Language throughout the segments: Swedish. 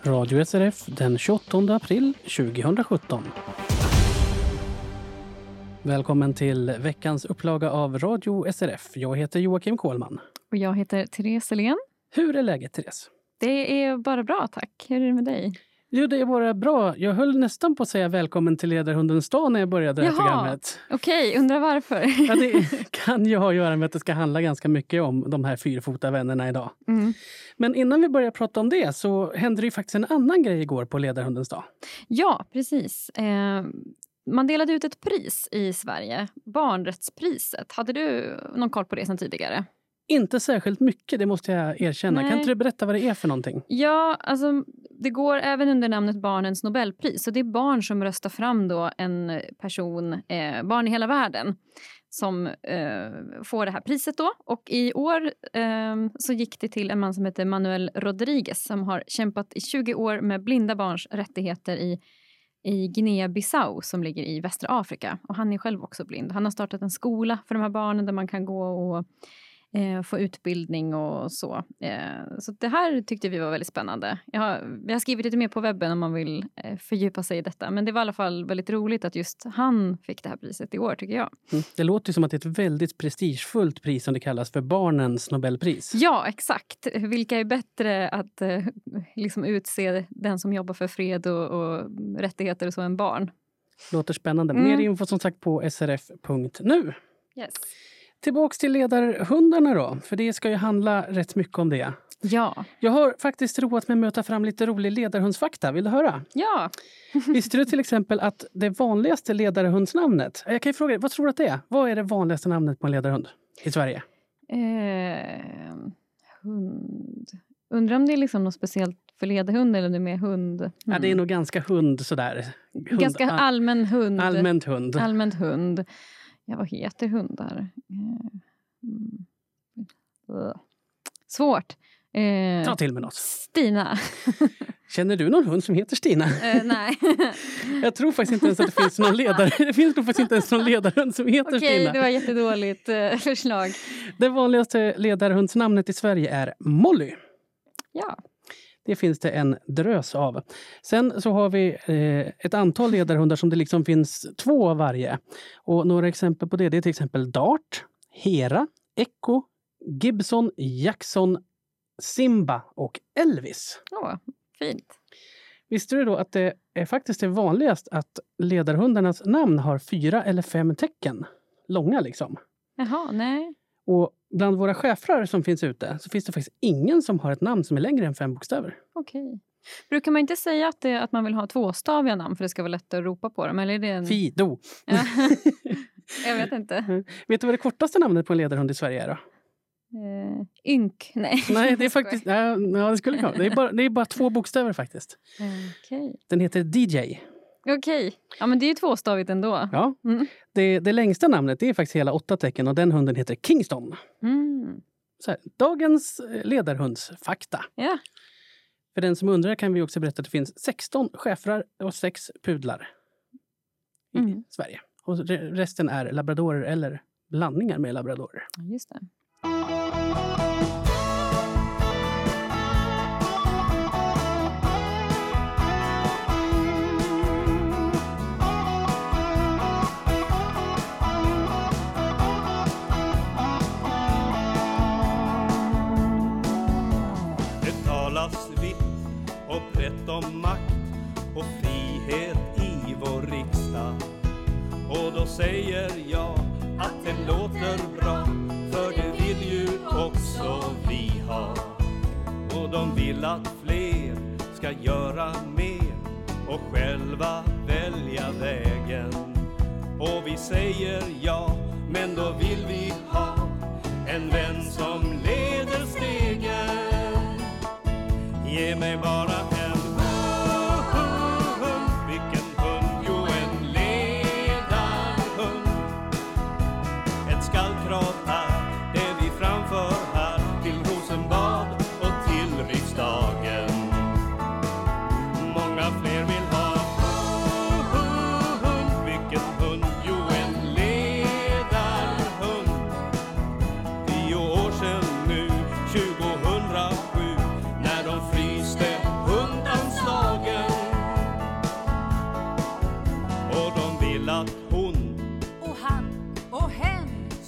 Radio SRF den 28 april 2017. Välkommen till veckans upplaga av Radio SRF. Jag heter Joakim Kohlman. Och jag heter Therese Helén. Hur är läget, Therese? Det är bara bra, tack. Hur är det med dig? Jo, det är bara bra. Jag höll nästan på att säga välkommen till Ledarhundens dag när jag började det här programmet. Okej, undrar varför? Ja, det kan ju ha att göra med att det ska handla ganska mycket om de här fyrfota vännerna idag. Mm. Men innan vi börjar prata om det så hände det ju faktiskt en annan grej igår på Ledarhundens dag. Ja, precis. Man delade ut ett pris i Sverige, barnrättspriset. Hade du någon koll på det sedan tidigare? Inte särskilt mycket, det måste jag erkänna. Nej. Kan inte du berätta vad det är för någonting? Ja, alltså det går även under namnet Barnens Nobelpris. Så det är barn som röstar fram då en person, barn i hela världen, som får det här priset då. Och i år så gick det till en man som heter Manuel Rodriguez som har kämpat i 20 år med blinda barns rättigheter i Guinea-Bissau som ligger i västra Afrika. Och han är själv också blind. Han har startat en skola för de här barnen där man kan gå och få utbildning och så. Så det här tyckte vi var väldigt spännande. Vi har skrivit lite mer på webben om man vill fördjupa sig i detta. Men det var i alla fall väldigt roligt att just han fick det här priset i år, tycker jag. Det låter ju som att det är ett väldigt prestigefullt pris som det kallas för barnens Nobelpris. Ja, exakt. Vilka är bättre att liksom utse den som jobbar för fred och rättigheter och så än barn? Låter spännande. Mer info som sagt på srf.nu. Yes. Tillbaks till ledarhundarna då, för det ska ju handla rätt mycket om det. Ja. Jag har faktiskt roat mig med att ta fram lite rolig ledarhundsfakta, vill du höra? Ja. Visste du till exempel att det vanligaste ledarhundsnamnet, jag kan ju fråga dig, vad tror du att det är? Vad är det vanligaste namnet på en ledarhund i Sverige? Hund. Undrar om det är liksom något speciellt för ledarhund eller med hund? Ja, det är nog ganska hund sådär. Ganska allmän hund. Allmänt hund. Allmänt hund. Ja, vad heter hundar? Svårt. Ta till med något. Stina. Känner du någon hund som heter Stina? Nej. Jag tror faktiskt inte ens att det finns någon ledare. Det finns nog faktiskt inte ens någon ledarhund som heter Stina. Okej, det var jättedåligt förslag. Det vanligaste ledarhundsnamnet i Sverige är Molly. Ja. Det finns det en drös av. Sen så har vi ett antal ledarhundar som det liksom finns 2 av varje. Och några exempel på det är till exempel Dart, Hera, Echo, Gibson, Jackson, Simba och Elvis. Fint. Visste du då att det är faktiskt vanligast att ledarhundarnas namn har 4 eller 5 tecken långa liksom? Jaha, nej. Och bland våra schäfrar som finns ute så finns det faktiskt ingen som har ett namn som är längre än 5 bokstäver. Okej. Brukar man inte säga att man vill ha 2-staviga namn för det ska vara lätt att ropa på dem? Eller är det en... Fido. Ja. Jag vet inte. Vet du vad det kortaste namnet på en ledarhund i Sverige är då? Ynk, nej. Nej, det är faktiskt... Ja, det skulle kunna. Det är bara 2 bokstäver faktiskt. Okej. Den heter DJ. Okej. Ja, men det är ju 2-stavigt ändå. Ja. Det längsta namnet det är faktiskt hela 8 tecken och den hunden heter Kingston. Så här, dagens ledarhundsfakta. Ja. För den som undrar kan vi också berätta att det finns 16 schäfrar och 6 pudlar i Sverige. Och resten är labradorer eller blandningar med labradorer. Just det. Det talas vitt och brett om makt och frihet i vår riksdag. Och då säger jag att det låter bra, för det vill ju också vi ha. Och de vill att fler ska göra mer och själva välja vägen. Och vi säger ja, men då vill vi ha en vän som leder stegen. Ge mig bara en hund, vilken hund, jo en ledarhund. Ett skallkrav är det vi framför här till Rosenbad och till riksdagen. Många fler vill ha hund, vilken hund, jo en ledarhund. 10 år sedan nu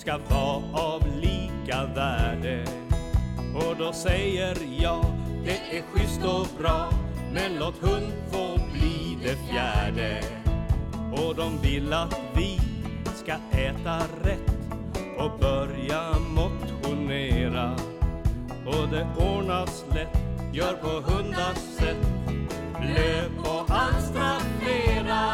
ska vara av lika värde. Och då säger jag, det är schysst och bra, men låt hund få bli det fjärde. Och de vill att vi ska äta rätt och börja motionera. Och det ordnas lätt, gör på hundars sätt, löp och alstra flera.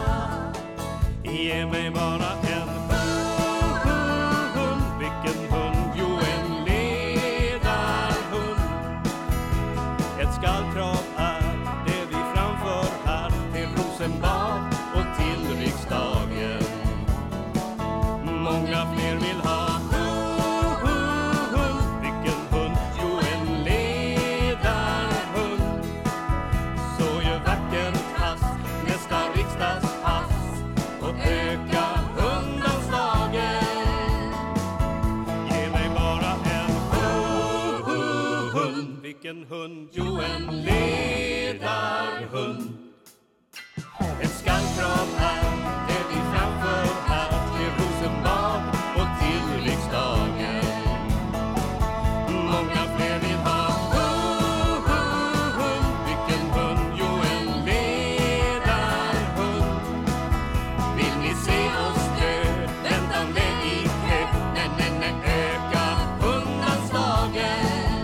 Ge mig bara en hund, vilken hund? Jo, en ledarhund. Ett skallkrav är det vi framför här till Rosenbad och till riksdagen. Många fler vill ha hund, vilken hund? Jo, en ledarhund. Så gör vackert pass nästa riksdagspass och öka hundanslagen. Ge mig bara en hund, vilken hund? Jo, en ledarhund. Ett skallkrav är det vi framför här till Rosenbad och till riksdagen. Många fler vill ha hund, vilken hund? Jo, en ledarhund. Vill ni se oss dö, väntande i kö, öka hundanslagen.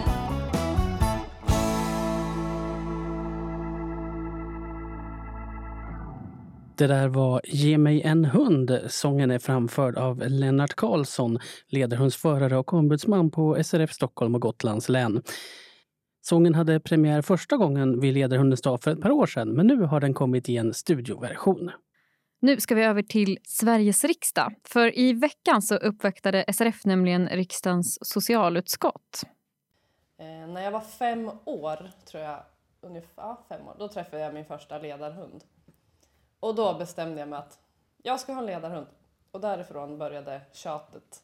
Det där var Ge mig en hund. Sången är framförd av Lennart Karlsson, ledarhundsförare och ombudsman på SRF Stockholm och Gotlands län. Sången hade premiär första gången vid Ledarhundens dag för ett par år sedan, men nu har den kommit i en studioversion. Nu ska vi över till Sveriges riksdag. För i veckan så uppvaktade SRF nämligen riksdagens socialutskott. När jag var 5 år, tror jag, ungefär 5 år, då träffade jag min första ledarhund. Och då bestämde jag mig att jag ska ha en ledarhund. Och därifrån började tjatet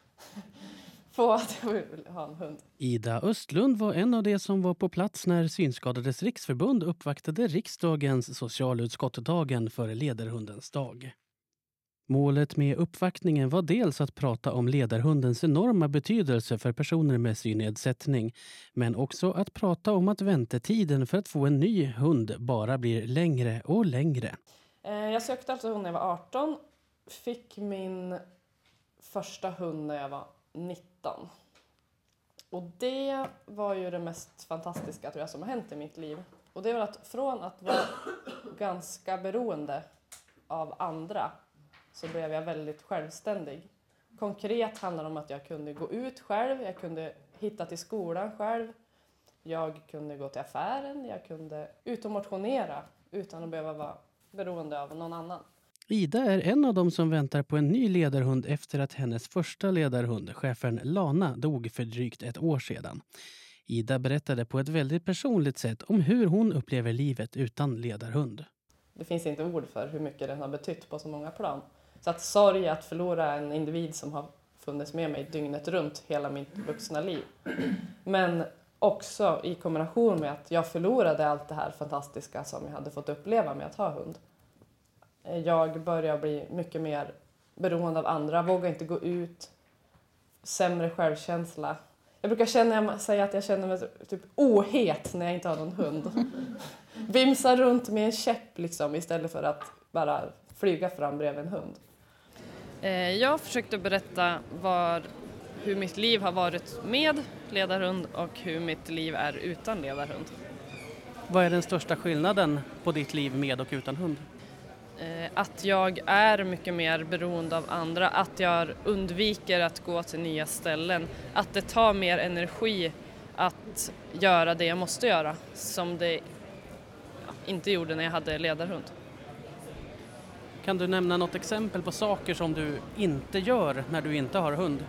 på att jag vill ha en hund. Ida Östlund var en av de som var på plats när Synskadades riksförbund uppvaktade riksdagens socialutskott dagen före ledarhundens dag. Målet med uppvaktningen var dels att prata om ledarhundens enorma betydelse för personer med synnedsättning, men också att prata om att väntetiden för att få en ny hund bara blir längre och längre. Jag sökte alltså hund när jag var 18, fick min första hund när jag var 19. Och det var ju det mest fantastiska, tror jag, som har hänt i mitt liv. Och det var att från att vara ganska beroende av andra så blev jag väldigt självständig. Konkret handlar det om att jag kunde gå ut själv, jag kunde hitta till skolan själv, jag kunde gå till affären, jag kunde ut och motionera utan att behöva vara beroende av någon annan. Ida är en av dem som väntar på en ny ledarhund efter att hennes första ledarhund, chefen Lana, dog för drygt ett år sedan. Ida berättade på ett väldigt personligt sätt om hur hon upplever livet utan ledarhund. Det finns inte ord för hur mycket den har betytt på så många plan. Så att sorg att förlora en individ som har funnits med mig dygnet runt hela mitt vuxna liv. Men också i kombination med att jag förlorade allt det här fantastiska som jag hade fått uppleva med att ha hund. Jag börjar bli mycket mer beroende av andra, vågar inte gå ut, sämre självkänsla. Jag brukar säga att jag känner mig typ ohet när jag inte har någon hund. Vimsar runt med en käpp liksom, istället för att bara flyga fram bredvid en hund. Jag försökte berätta hur mitt liv har varit med ledarhund och hur mitt liv är utan ledarhund. Vad är den största skillnaden på ditt liv med och utan hund? Att jag är mycket mer beroende av andra, att jag undviker att gå till nya ställen, att det tar mer energi att göra det jag måste göra som det inte gjorde när jag hade ledarhund. Kan du nämna något exempel på saker som du inte gör när du inte har hund?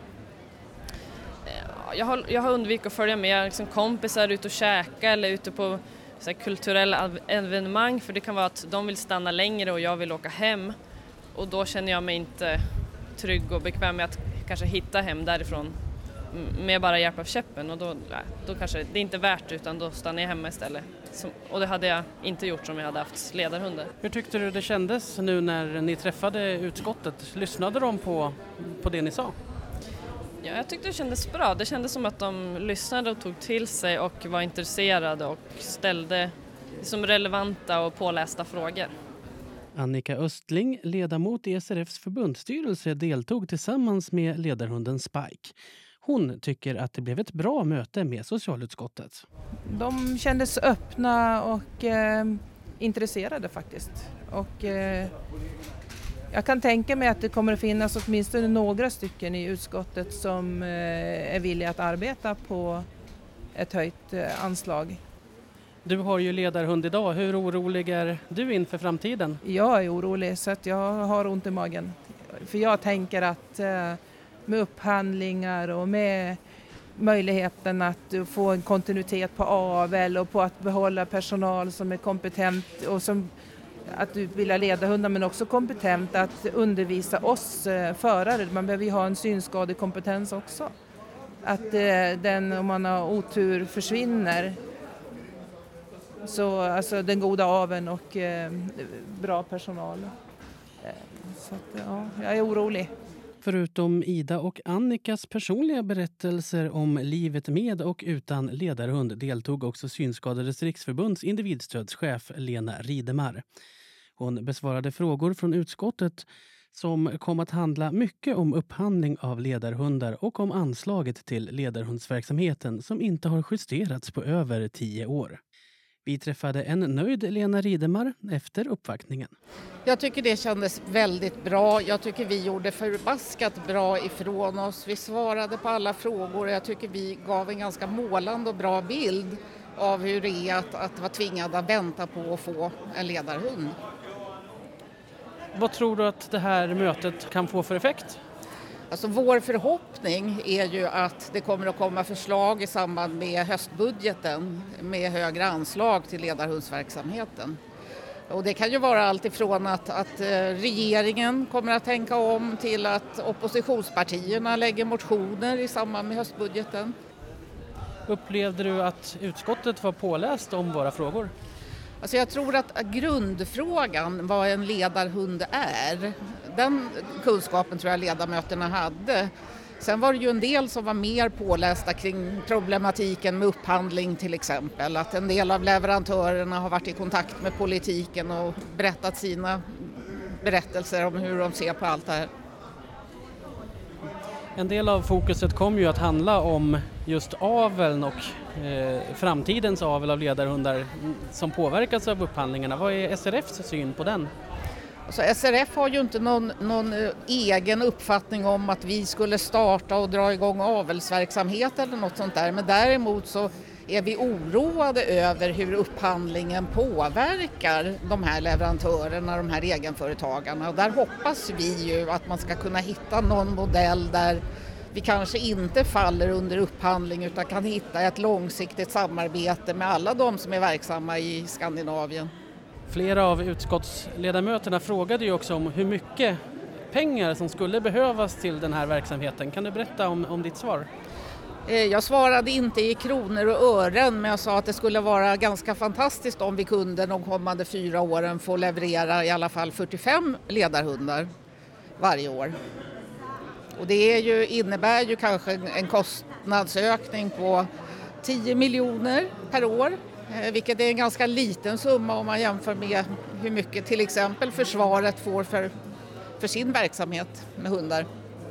Jag har undvikit att följa med liksom kompisar ut och käka eller ute på så här kulturella evenemang, för det kan vara att de vill stanna längre och jag vill åka hem, och då känner jag mig inte trygg och bekväm med att kanske hitta hem därifrån med bara hjälp av käppen, och då kanske det är inte värt, utan då stannar jag hemma istället. Och det hade jag inte gjort om jag hade haft ledarhundar. Hur tyckte du det kändes nu när ni träffade utskottet? Lyssnade de på det ni sa? Ja, jag tyckte det kändes bra. Det kändes som att de lyssnade och tog till sig och var intresserade och ställde som relevanta och pålästa frågor. Annika Östling, ledamot i SRFs förbundsstyrelse, deltog tillsammans med ledarhunden Spike. Hon tycker att det blev ett bra möte med socialutskottet. De kändes öppna och intresserade faktiskt. Och jag kan tänka mig att det kommer att finnas åtminstone några stycken i utskottet som är villiga att arbeta på ett höjt anslag. Du har ju ledarhund idag. Hur orolig är du inför framtiden? Jag är orolig så att jag har ont i magen. För jag tänker att med upphandlingar och med möjligheten att få en kontinuitet på avel och på att behålla personal som är kompetent och som att utbilda ledarhundar men också kompetent att undervisa oss förare. Man behöver ju ha en synskadekompetens också. Att den, om man har otur, försvinner. Så alltså den goda aveln och bra personal. Så att, ja, jag är orolig. Förutom Ida och Annikas personliga berättelser om livet med och utan ledarhund deltog också Synskadades riksförbunds individstödschef Lena Ridemar. Hon besvarade frågor från utskottet som kom att handla mycket om upphandling av ledarhundar och om anslaget till ledarhundsverksamheten som inte har justerats på över 10 år. Vi träffade en nöjd Lena Ridemar efter uppvaktningen. Jag tycker det kändes väldigt bra. Jag tycker vi gjorde förbaskat bra ifrån oss. Vi svarade på alla frågor. Jag tycker vi gav en ganska målande och bra bild av hur det är att vara tvingad att vänta på att få en ledarhund. Vad tror du att det här mötet kan få för effekt? Alltså vår förhoppning är ju att det kommer att komma förslag i samband med höstbudgeten med högre anslag till ledarhundsverksamheten. Och det kan ju vara allt ifrån att regeringen kommer att tänka om till att oppositionspartierna lägger motioner i samband med höstbudgeten. Upplevde du att utskottet var påläst om våra frågor? Alltså jag tror att grundfrågan vad en ledarhund är, den kunskapen tror jag ledamöterna hade. Sen var det ju en del som var mer pålästa kring problematiken med upphandling till exempel. Att en del av leverantörerna har varit i kontakt med politiken och berättat sina berättelser om hur de ser på allt det här. En del av fokuset kom ju att handla om just aveln och framtidens avel av ledarhundar som påverkas av upphandlingarna. Vad är SRFs syn på den? Alltså SRF har ju inte någon egen uppfattning om att vi skulle starta och dra igång avelsverksamhet eller något sånt där. Men däremot så är vi oroade över hur upphandlingen påverkar de här leverantörerna, de här egenföretagarna. Och där hoppas vi ju att man ska kunna hitta någon modell där vi kanske inte faller under upphandling utan kan hitta ett långsiktigt samarbete med alla de som är verksamma i Skandinavien. Flera av utskottsledamöterna frågade ju också om hur mycket pengar som skulle behövas till den här verksamheten. Kan du berätta om ditt svar? Jag svarade inte i kronor och ören men jag sa att det skulle vara ganska fantastiskt om vi kunde de kommande 4 åren få leverera i alla fall 45 ledarhundar varje år. Och det innebär ju kanske en kostnadsökning på 10 miljoner per år. Vilket är en ganska liten summa om man jämför med hur mycket till exempel försvaret får för sin verksamhet med hundar.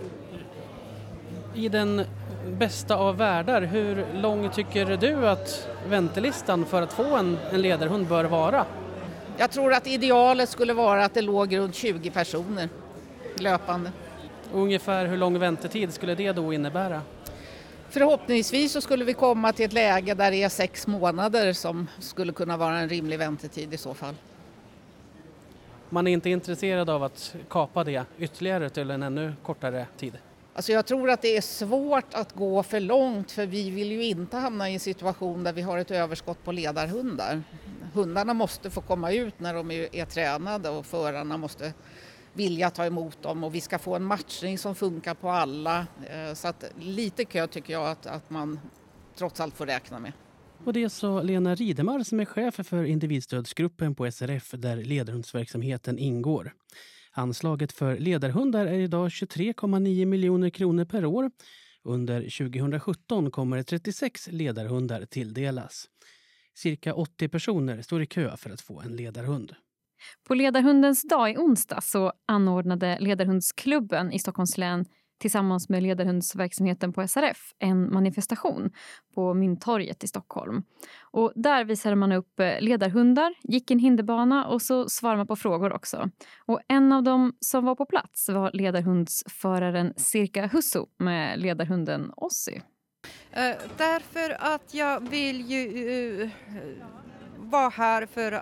I den bästa av världar, hur lång tycker du att väntelistan för att få en ledarhund bör vara? Jag tror att idealet skulle vara att det låg runt 20 personer löpande. Ungefär hur lång väntetid skulle det då innebära? Förhoppningsvis så skulle vi komma till ett läge där det är 6 månader som skulle kunna vara en rimlig väntetid i så fall. Man är inte intresserad av att kapa det ytterligare till en ännu kortare tid? Alltså jag tror att det är svårt att gå för långt för vi vill ju inte hamna i en situation där vi har ett överskott på ledarhundar. Hundarna måste få komma ut när de är tränade och förarna måste vilja ta emot dem och vi ska få en matchning som funkar på alla. Så att lite kö tycker jag att man trots allt får räkna med. Och det sa Lena Ridemar som är chef för individstödsgruppen på SRF där ledarhundsverksamheten ingår. Anslaget för ledarhundar är idag 23,9 miljoner kronor per år Under 2017 kommer 36 ledarhundar tilldelas. Cirka 80 personer står i kö för att få en ledarhund. På ledarhundens dag i onsdag så anordnade Ledarhundsklubben i Stockholms län tillsammans med ledarhundsverksamheten på SRF en manifestation på Mynttorget i Stockholm. Och där visade man upp ledarhundar, gick en hinderbana och så svarade man på frågor också. Och en av dem som var på plats var ledarhundsföraren Sirka Husso med ledarhunden Ossi. Därför att jag vill ju vara här för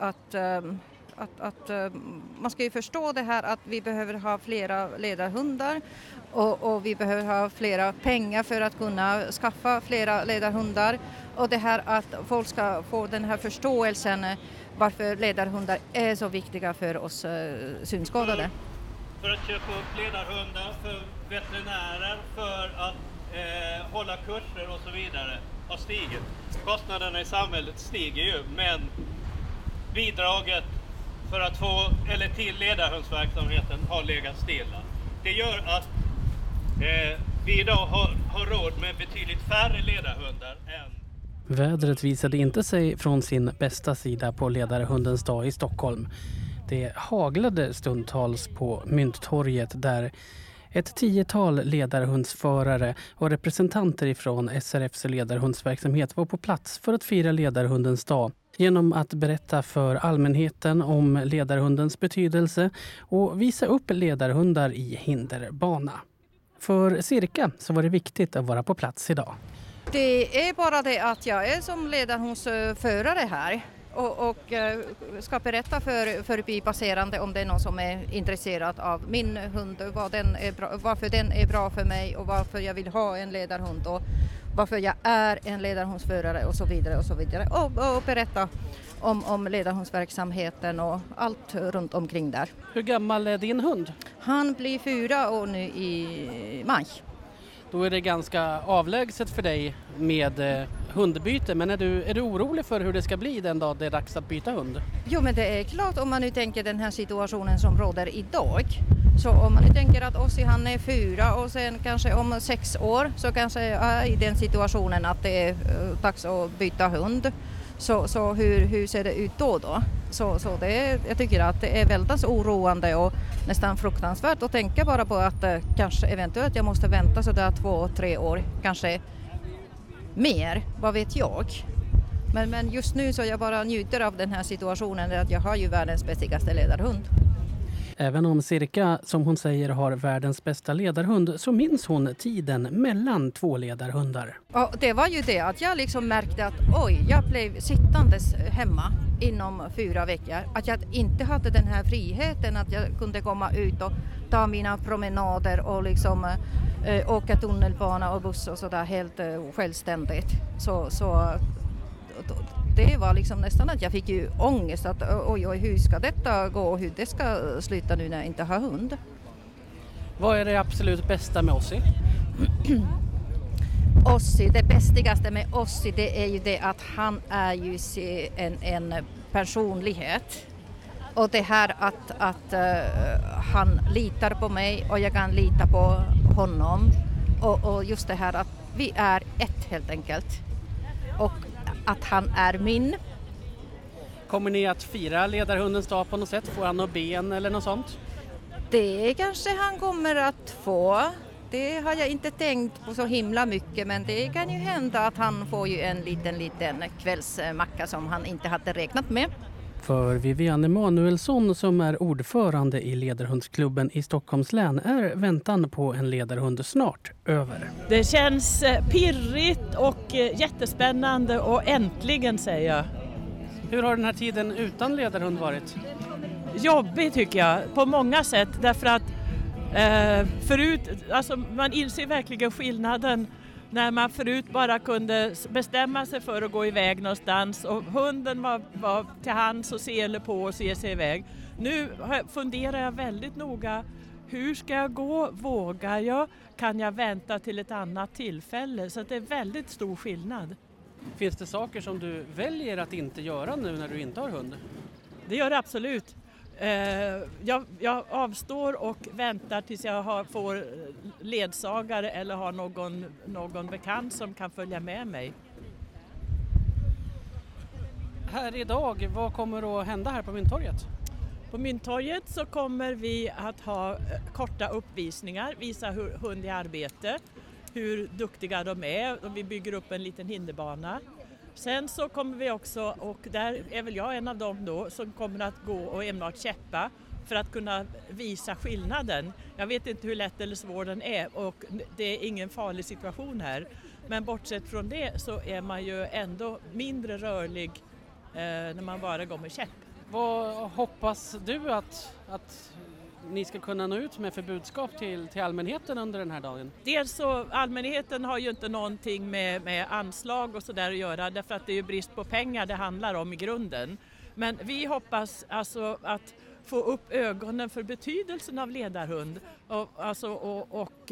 att man ska ju förstå det här att vi behöver ha flera ledarhundar och vi behöver ha flera pengar för att kunna skaffa flera ledarhundar. Och det här att folk ska få den här förståelsen varför ledarhundar är så viktiga för oss synskadade. För att köpa upp ledarhundar för veterinärer, för att hålla kurser och så vidare har stigit. Kostnaderna i samhället stiger ju, men bidraget för att få eller till ledarhundsverksamheten har legat stilla. Det gör att vi idag har råd med betydligt färre ledarhundar än... Vädret visade inte sig från sin bästa sida på ledarhundens dag i Stockholm. Det haglade stundtals på Mynttorget där ett 10-tal ledarhundsförare och representanter ifrån SRFs ledarhundsverksamhet var på plats för att fira ledarhundens dag genom att berätta för allmänheten om ledarhundens betydelse och visa upp ledarhundar i hinderbana. För Sirka så var det viktigt att vara på plats idag. Det är bara det att jag är som ledarhundsförare här och ska berätta för förbipasserande om det är någon som är intresserad av min hund, varför den är bra för mig och varför jag vill ha en ledarhund och varför jag är en ledarhundsförare och så vidare och så vidare. Och berätta om ledarhundsverksamheten och allt runt omkring där. Hur gammal är din hund? Han blir 4 år nu i maj. Då är det ganska avlägset för dig med hundbyte, men är du orolig för hur det ska bli den dag det är dags att byta hund? Jo, men det är klart om man nu tänker den här situationen som råder idag. Så om man nu tänker att Ossi han är 4 och sen kanske om 6 år så kanske är i den situationen att det är dags att byta hund. Så hur ser det ut då? Så jag tycker att det är väldigt oroande och nästan fruktansvärt att tänka bara på att kanske eventuellt jag måste vänta sådär 2-3 år, kanske mer, vad vet jag. Men just nu så jag bara njuter av den här situationen att jag har ju världens bästigaste ledarhund. Även om Sirka, som hon säger, har världens bästa ledarhund så minns hon tiden mellan 2 ledarhundar. Ja, det var ju det att jag liksom märkte att jag blev sittandes hemma inom 4 veckor. Att jag inte hade den här friheten att jag kunde komma ut och ta mina promenader och liksom åka tunnelbana och buss och sådär helt självständigt. Så det var liksom nästan att jag fick ju ångest att oj, hur ska detta gå och hur det ska sluta nu när jag inte har hund. Vad är det absolut bästa med Ossi? Ossi, det bästigaste med Ossi det är ju det att han är ju en personlighet. Och det här att han litar på mig och jag kan lita på honom. Och just det här att vi är ett helt enkelt. Och att han är min. Kommer ni att fira ledarhundens dag på något sätt? Får han något ben eller något sånt? Det kanske han kommer att få. Det har jag inte tänkt på så himla mycket, men det kan ju hända att han får ju en liten kvällsmacka som han inte hade räknat med. För Vivian Emanuelsson som är ordförande i ledarhundsklubben i Stockholms län är väntan på en ledarhund snart över. Det känns pirrigt och jättespännande och äntligen säger jag. Hur har den här tiden utan ledarhund varit? Jobbig tycker jag på många sätt därför att förut, alltså man inser verkligen skillnaden när man förut bara kunde bestämma sig för att gå iväg någonstans och hunden var till hands och sele på och se sig iväg. Nu funderar jag väldigt noga, hur ska jag gå? Vågar jag? Kan jag vänta till ett annat tillfälle? Så att det är väldigt stor skillnad. Finns det saker som du väljer att inte göra nu när du inte har hund? Det gör det absolut. Jag avstår och väntar tills jag får ledsagare eller har någon bekant som kan följa med mig. Här idag, vad kommer att hända här på Mynttorget? På Mynttorget så kommer vi att ha korta uppvisningar, visa hur hund i arbete, hur duktiga de är, och vi bygger upp en liten hinderbana. Sen så kommer vi också, och där är väl jag en av dem då, som kommer att gå och enbart käppa för att kunna visa skillnaden. Jag vet inte hur lätt eller svår den är, och det är ingen farlig situation här. Men bortsett från det så är man ju ändå mindre rörlig när man bara går med käpp. Vad hoppas du att ni ska kunna nå ut med för budskap till allmänheten under den här dagen? Dels så, allmänheten har ju inte någonting med anslag och sådär att göra, därför att det är ju brist på pengar det handlar om i grunden. Men vi hoppas alltså att få upp ögonen för betydelsen av ledarhund och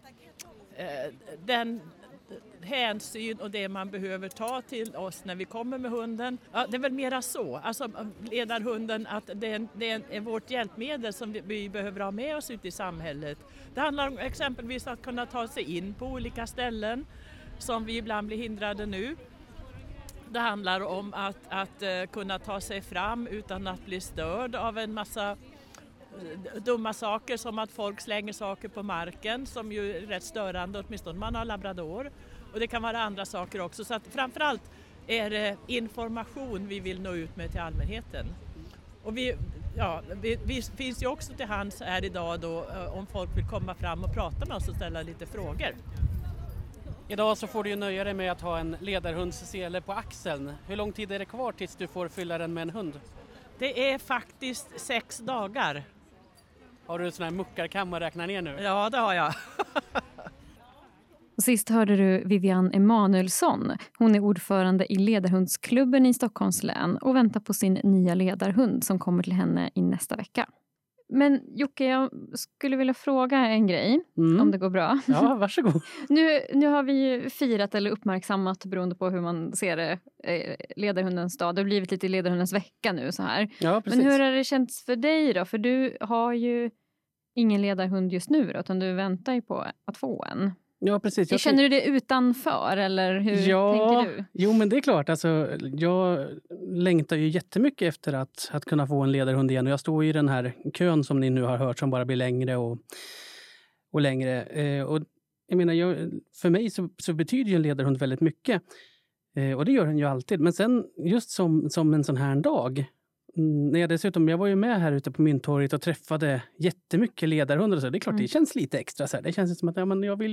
den hänsyn och det man behöver ta till oss när vi kommer med hunden. Ja, det är väl mera så. Alltså ledarhunden, att det är vårt hjälpmedel som vi behöver ha med oss ute i samhället. Det handlar om exempelvis att kunna ta sig in på olika ställen som vi ibland blir hindrade nu. Det handlar om att kunna ta sig fram utan att bli störd av en massa dumma saker, som att folk slänger saker på marken, som ju är rätt störande, åtminstone om man har labrador. Och det kan vara andra saker också. Så att framförallt är det information vi vill nå ut med till allmänheten. Och vi finns ju också till hands här idag då, om folk vill komma fram och prata med oss och ställa lite frågor. Idag så får du ju nöja dig med att ha en ledarhundssele på axeln. Hur lång tid är det kvar tills du får fylla den med en hund? Det är faktiskt 6 dagar. Har du en sån här muckarkam att räkna ner nu? Ja, det har jag. Och sist hörde du Vivian Emanuelsson. Hon är ordförande i ledarhundsklubben i Stockholms län och väntar på sin nya ledarhund som kommer till henne i nästa vecka. Men Jocke, jag skulle vilja fråga en grej, om det går bra. Ja, varsågod. Nu har vi ju firat eller uppmärksammat, beroende på hur man ser det, ledarhundens dag. Det har blivit lite ledarhundens vecka nu så här. Ja, precis. Men hur har det känts för dig då? För du har ju ingen ledarhund just nu då, utan du väntar ju på att få en. Ja, precis. Känner du det utanför eller hur tänker du? Jo, men det är klart. Alltså, jag längtar ju jättemycket efter att kunna få en ledarhund igen. Och jag står i den här kön som ni nu har hört som bara blir längre och längre. Och jag menar, för mig så betyder ju en ledarhund väldigt mycket. Och det gör den ju alltid. Men sen just som en sån här dag. Jag var ju med här ute på Mynttorget och träffade jättemycket ledarhundar och så. Det är klart det känns lite extra så här. Det känns som att jag vill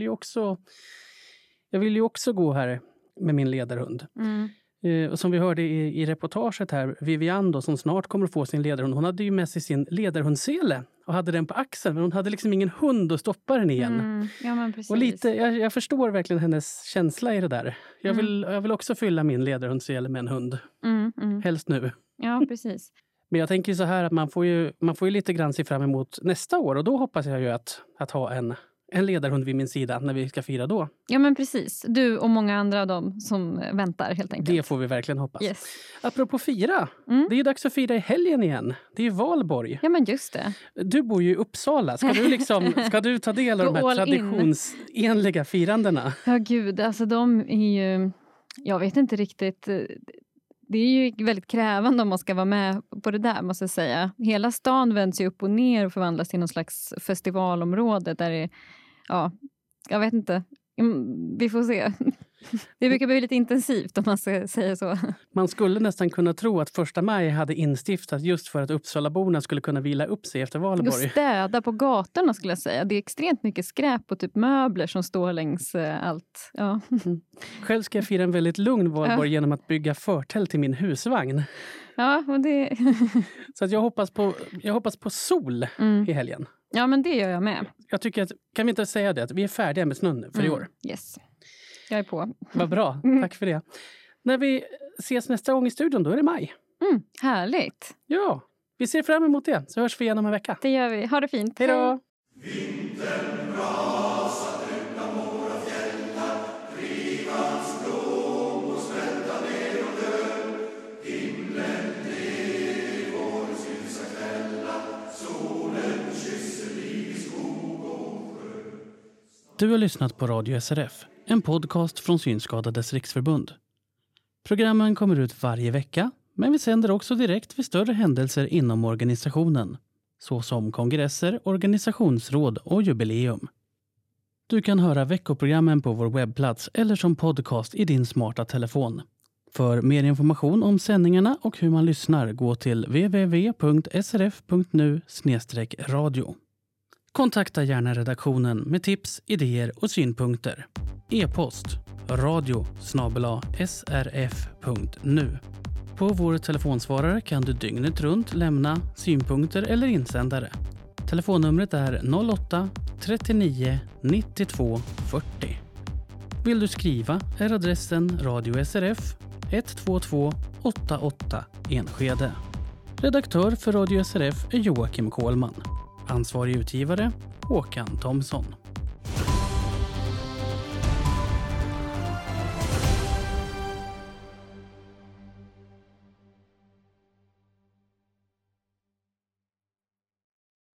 ju också gå här med min ledarhund. Och som vi hörde i reportaget här, Vivian då, som snart kommer att få sin ledarhund. Hon hade ju med sig sin ledarhundsele och hade den på axeln, men hon hade liksom ingen hund att stoppa den igen. Ja, men precis. Och lite, jag förstår verkligen hennes känsla i det där. Jag vill också fylla min ledarhundsele med en hund. Helst nu. Ja, precis. Men jag tänker så här att man får ju lite grann se fram emot nästa år. Och då hoppas jag ju att ha en ledarhund vid min sida när vi ska fira då. Ja, men precis. Du och många andra av dem som väntar helt enkelt. Det får vi verkligen hoppas. Yes. Apropå fira, det är ju dags att fira i helgen igen. Det är ju valborg. Ja, men just det. Du bor ju i Uppsala. Ska du ta del av de här traditionsenliga firandena? Ja, gud. Alltså de är ju... Jag vet inte riktigt... Det är ju väldigt krävande om man ska vara med på det där, måste jag säga. Hela stan vänds ju upp och ner och förvandlas till någon slags festivalområde där det, ja, jag vet inte. Vi får se. Det brukar bli lite intensivt om man ska säga så. Man skulle nästan kunna tro att 1 maj hade instiftat just för att Uppsalaborna skulle kunna vila upp sig efter valborg. Och städa på gatorna skulle jag säga. Det är extremt mycket skräp och typ möbler som står längs allt. Ja. Själv ska jag fira en väldigt lugn valborg genom att bygga förtält till min husvagn. Ja, och det... Så att jag hoppas på sol i helgen. Ja, men det gör jag med. Jag tycker att, kan vi inte säga det, att vi är färdiga med snön för i år? Yes. Jag är på. Vad bra, tack för det. När vi ses nästa gång i studion, då är det maj. Härligt. Ja, vi ser fram emot det. Så hörs vi igen om en vecka. Det gör vi. Ha det fint. Hej då! Vintern rasar utan våra fjällar, drivans blommor smälta ner och dö. Himlen ner i vårens ljusa kvällar. Du har lyssnat på Radio SRF, en podcast från Synskadades riksförbund. Programmen kommer ut varje vecka, men vi sänder också direkt vid större händelser inom organisationen, såsom kongresser, organisationsråd och jubileum. Du kan höra veckoprogrammen på vår webbplats eller som podcast i din smarta telefon. För mer information om sändningarna och hur man lyssnar, gå till www.srf.nu/radio. Kontakta gärna redaktionen med tips, idéer och synpunkter. E-post radio@srf.nu. På vår telefonsvarare kan du dygnet runt lämna synpunkter eller insändare. Telefonnumret är 08-39 92 40. Vill du skriva är adressen Radio SRF 122 88 Enskede. Redaktör för Radio SRF är Joakim Kohlman. Ansvarig utgivare Håkan Thomsson.